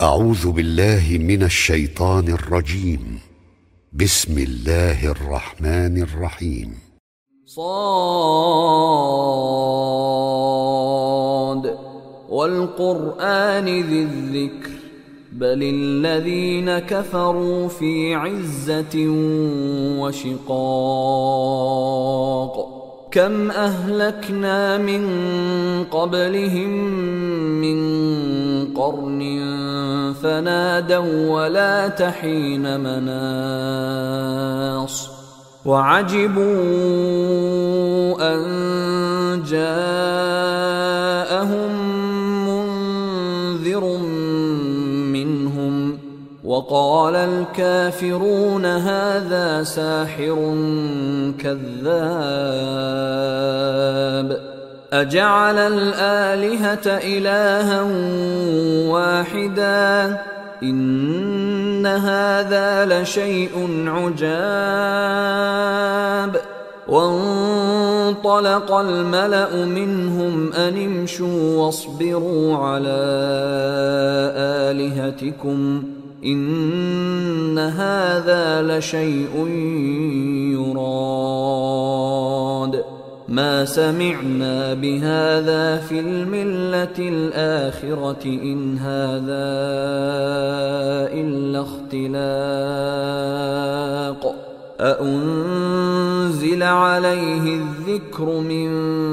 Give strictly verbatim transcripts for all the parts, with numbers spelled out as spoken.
أعوذ بالله من الشيطان الرجيم. بسم الله الرحمن الرحيم. صاد والقرآن ذي الذكر بل الذين كفروا في عزة وشقاق كم أهلكنا من قبلهم من قرن فنادوا ولا تحين مناص وعجبوا أن جاءهم منذر منهم وقال الكافرون هذا ساحر كذاب أجعل الآلهة إلها واحدا إن هذا لشيء عجاب وانطلق الملأ منهم أن امشوا واصبروا على آلهتكم إن هذا لشيء يراد ما سمعنا بهذا في الملة الآخرة إن هذا إلا اختلاق أأنزل عليه الذكر من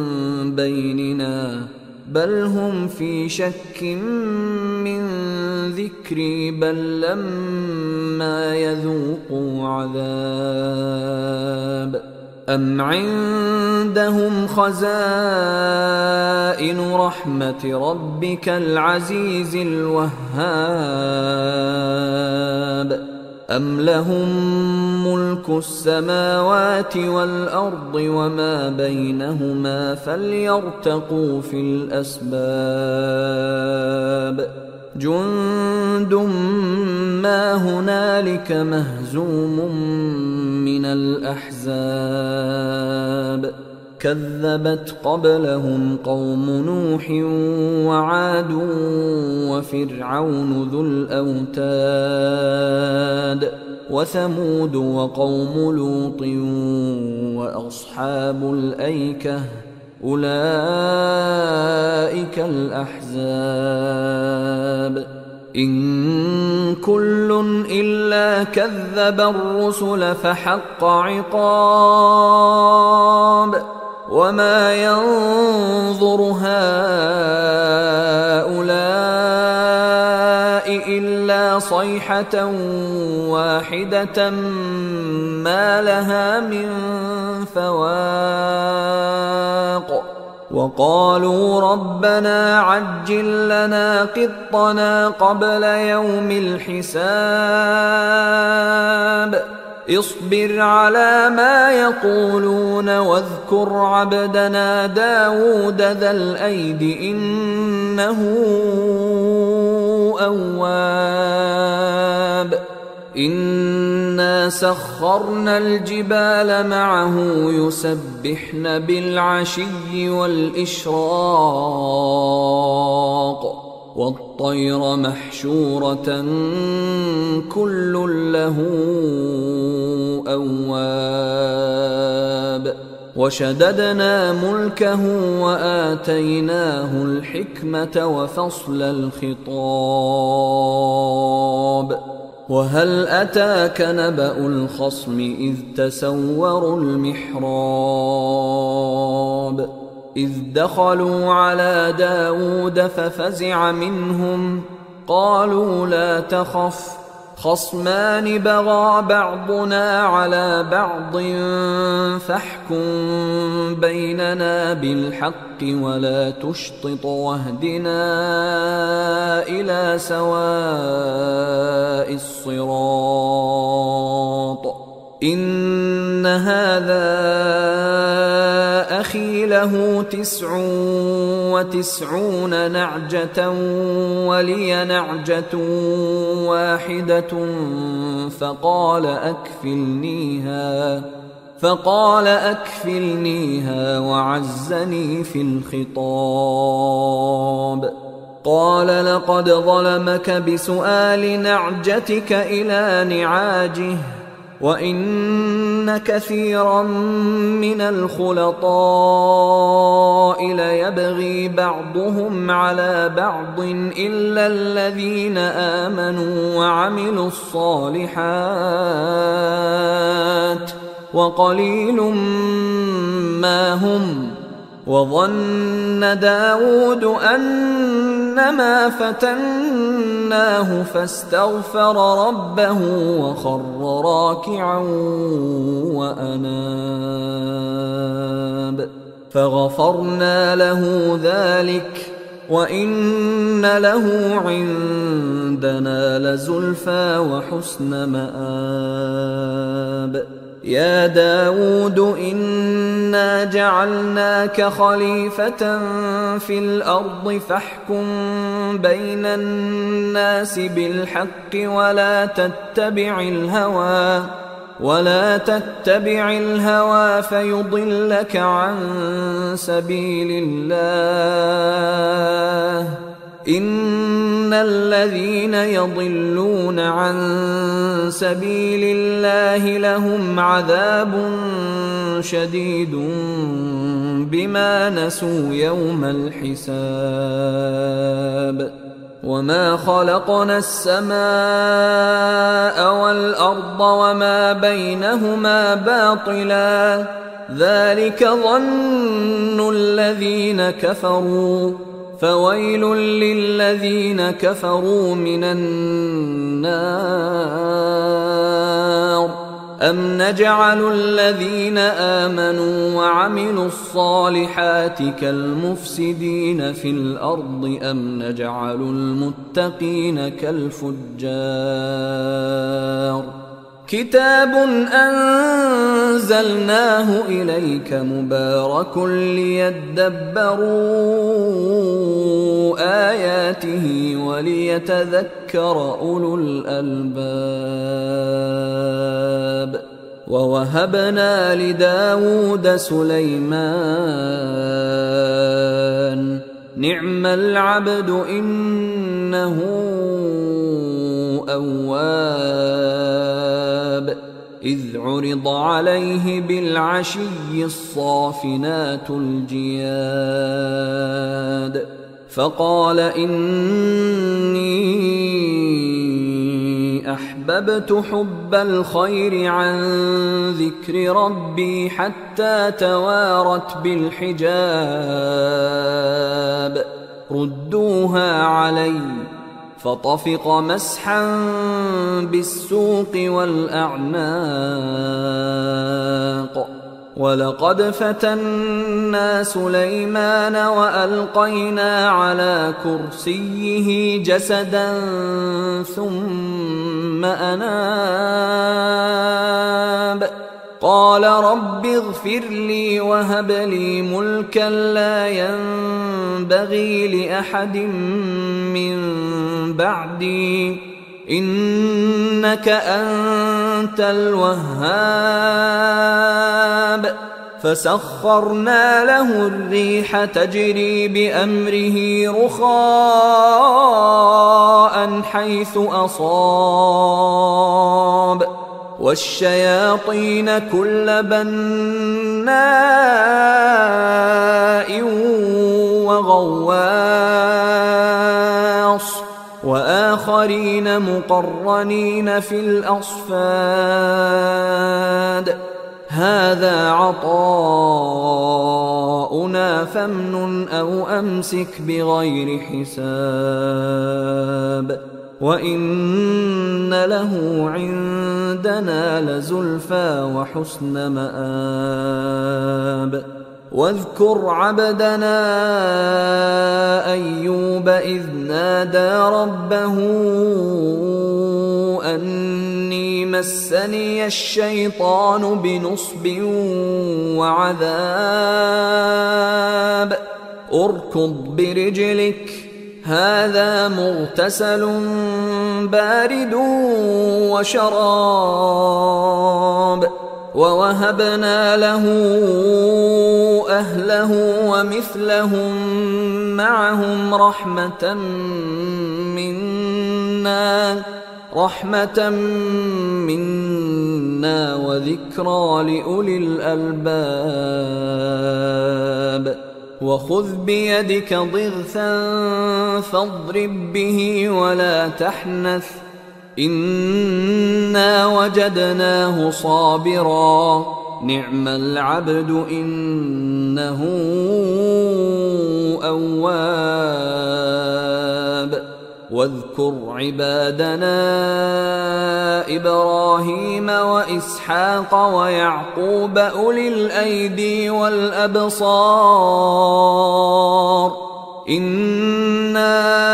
بيننا بل هم في شك من ذكري بل لما يذوقوا عذاب أم عندهم خزائن رحمة ربك العزيز الوهاب أم لهم ملك السماوات والأرض وما بينهما فليرتقوا في الأسباب جند ما هنالك مهزوم من الأحزاب كذبت قبلهم قوم نوح وعاد وفرعون ذو الأوتاد وثمود وقوم لوط وأصحاب الأيكة أولئك الأحزاب إن كل إلا كذب الرسل فحق عقاب وما ينظر هؤلاء إلا صيحة واحدة ما لها من فواق وقالوا ربنا عجل لنا قطنا قبل يوم الحساب اصبر على ما يقولون واذكر عبدنا داود ذا الأيد إنه أواب إنا سخرنا الجبال معه يسبحن بالعشي والإشراق والطير محشورة كل له أواب وشددنا ملكه وآتيناه الحكمة وفصل الخطاب وهل أتاك نبأ الخصم إذ تسوروا المحراب إذ دخلوا على داود ففزع منهم قالوا لا تخف خصمان بغى بعضنا على بعض فاحكم بيننا بالحق ولا تشطط واهدنا إلى سواء الصراط إن هذا أخي له تسع وتسعون نعجة ولي نعجة واحدة فقال أكفلنيها فقال أكفلنيها وعزني في الخطاب قال لقد ظلمك بسؤال نعجتك إلى نعاجه وإن كثيرا من الخلطاء ليبغي بعضهم على بعض إلا الذين آمنوا وعملوا الصالحات وقليل ما هم. وظن داود أنما فتناه فاستغفر ربه وخر راكعا وأناب فغفرنا له ذلك وإن له عندنا لزلفى وحسن مآب. يا داود إنا جعلناك خليفة في الأرض فاحكم بين الناس بالحق ولا تتبع الهوى ولا تتبع الهوى فيضلك عن سبيل الله. إن الذين يضلون عن سبيل الله لهم عذاب شديد بما نسوا يوم الحساب. وما خلقنا السماء والأرض وما بينهما باطلا ذلك ظن الذين كفروا فويل للذين كفروا من النار. أم نجعل الذين آمنوا وعملوا الصالحات كالمفسدين في الأرض أم نجعل المتقين كالفجار. كتاب أنزلناه إليك مبارك ليدبروا آياته وليتذكر أولو الألباب. ووهبنا لداود سليمان نعم العبد إنه أواب. إذ عرض عليه بالعشي الصافنات الجياد فقال إني أحببت حب الخير عن ذكر ربي حتى توارت بالحجاب ردوها علي فطفق مسحا بالسوق والأعناق. ولقد فتنا سليمان وألقينا على كرسيه جسدا ثم أناب قال رب اغفر لي وهب لي ملكا لا ينبغي لأحد من بعدي إنك أنت الوهاب. فسخرنا له الريح تجري بأمره رخاء حيث أصاب والشياطين كل بناء وغواص وآخرين مقرنين في الأصفاد هذا عطاؤنا فامنن أو أمسك بغير حساب وإن له عندنا لزلفى وحسن مآب. واذكر عبدنا أيوب إذ نادى ربه أني مسني الشيطان بنصب وعذاب اركض برجلك هذا مغتسل بارد وشراب ووهبنا له أهله ومثلهم معهم رحمة منا رحمة منا وذكرى لأولي الألباب. وخذ بيدك ضغثا فاضرب به ولا تحنث إنا وجدناه صابرا نعم العبد إنه أواب. واذكر عبادنا إبراهيم وإسحاق ويعقوب أولي الأيدي والأبصار إنا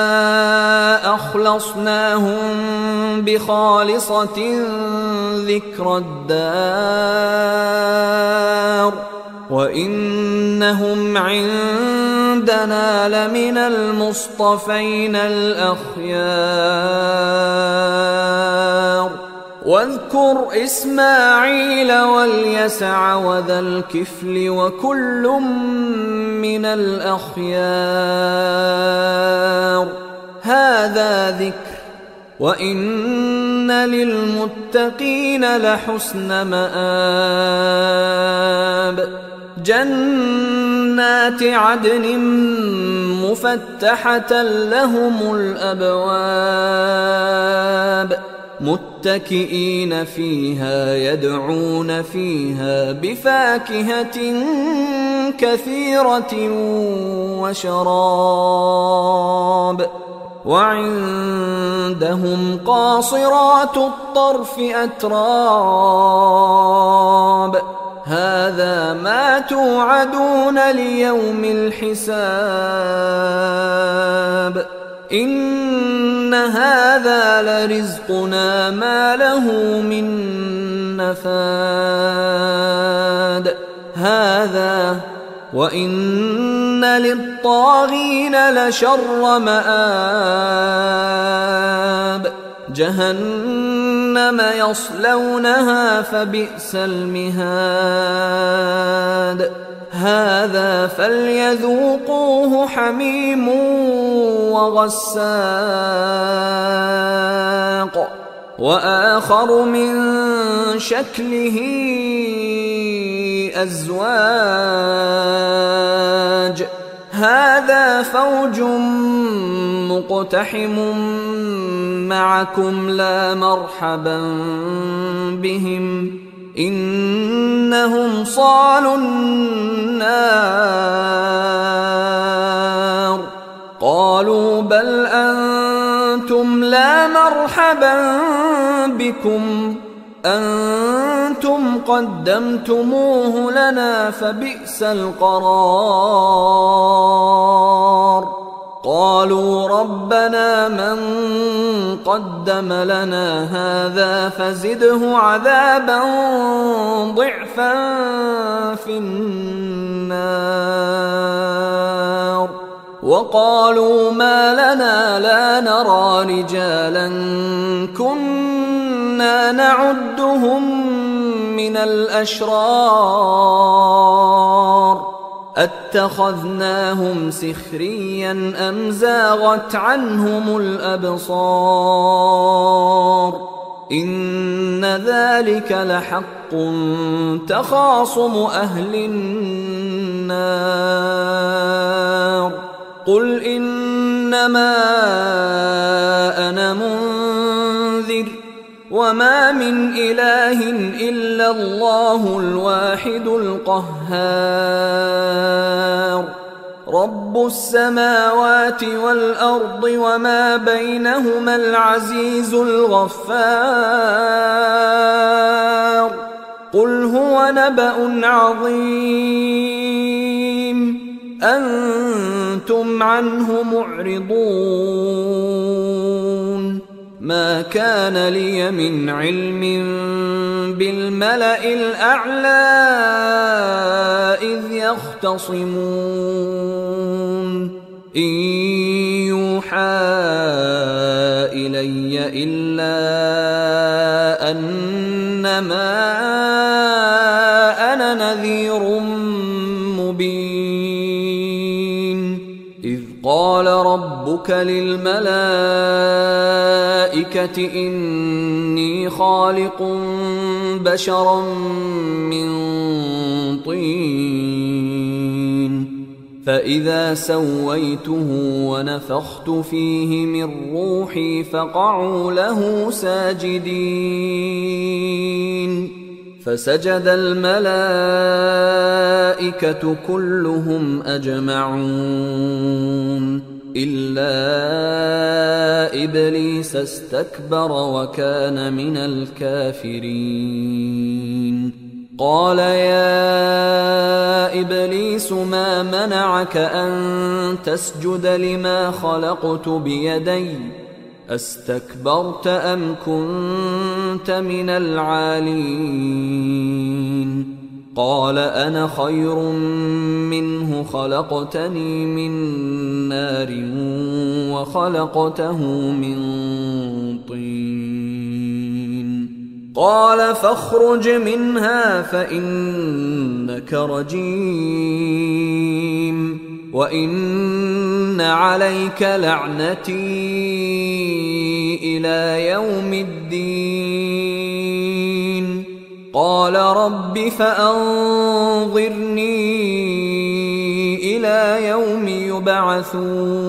أخلصناهم بخالصة ذكر الدار وإنهم عندنا لمن المصطفين الأخيار. واذكر إسماعيل واليسع وذا الكفل وكل من الأخيار هذا ذكر وإن للمتقين لحسن مآب. جنات عدن مفتحة لهم الأبواب متكئين فيها يدعون فيها بفاكهة كثيرة وشراب. وعندهم قاصرات الطرف أتراب هذا ما توعدون ليوم الحساب إن هذا لرزقنا ما له من نفاد. هذا وإن للطاغين لشر مآب جهنم يصلونها فبئس المهاد. هذا فليذوقوه حميم وغساق وآخر من شكله أزواج هذا فوج مقتحم معكم لا مرحبا بهم إنهم صالوا النار. قالوا بل أنتم لا مرحبا بكم أنتم قدمتموه لنا فبئس القرار. قالوا ربنا من قدم لنا هذا فزده عذابا ضعفا في النار. وقالوا ما لنا لا نرى رجالا كنا نعدهم من الأشرار أتخذناهم سخريا أم زاغت عنهم الأبصار إن ذلك لحق تخاصم أهل النار. قل إنما أنا منذر وما من إله إلا الله الواحد القهار. رب السماوات والأرض وما بينهما العزيز الغفار. قل هو نبأ عظيم أنتم عنه معرضون. ما كان لي من علم بالملأ الأعلى إذ يختصمون إن يوحى إلي إلا أنما ربك للملائكة إني خالق بشرا من طين فإذا سويته ونفخت فيه من روحي فقعوا له ساجدين فسجد الملائكة كلهم أجمعون إلا إبليس استكبر وكان من الكافرين قال يا إبليس ما منعك أن تسجد لما خلقت بيدي أستكبرت أم كنت من العالين قال أنا خير منه خلقتني من نار وخلقته من طين قال فاخرج منها فإنك رجيم وإن عليك لعنتي إلى يوم الدين قال رب فأنظرني إلى يوم يبعثون